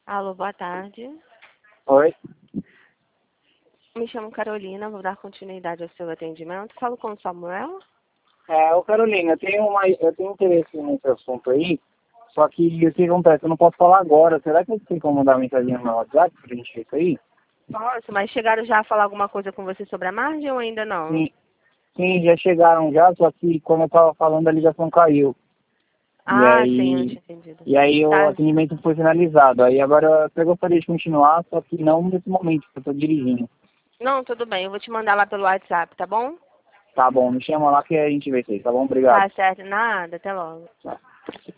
Alô, boa tarde. Oi. Me chamo Carolina, vou dar continuidade ao seu atendimento. Falo com o Samuel. Ô Carolina, eu tenho interesse nesse assunto aí, só que o que acontece? Eu não posso falar agora. Será que eu tenho como mandar uma mensagem no meu WhatsApp pra gente ver isso aí? Posso, mas chegaram já a falar alguma coisa com você sobre a margem ou ainda não? Sim, sim, já chegaram já, só que como eu tava falando, a ligação caiu. E Ah, sim, eu aí, tinha entendido. e aí o Tá, atendimento foi finalizado. Aí agora eu gostaria de continuar, só que não nesse momento, porque eu tô dirigindo. não, tudo bem, eu vou te mandar lá pelo WhatsApp, tá bom? Tá bom, me chama lá que a gente vê isso aí, tá bom? Obrigado. Tá certo, nada, até logo. Tchau.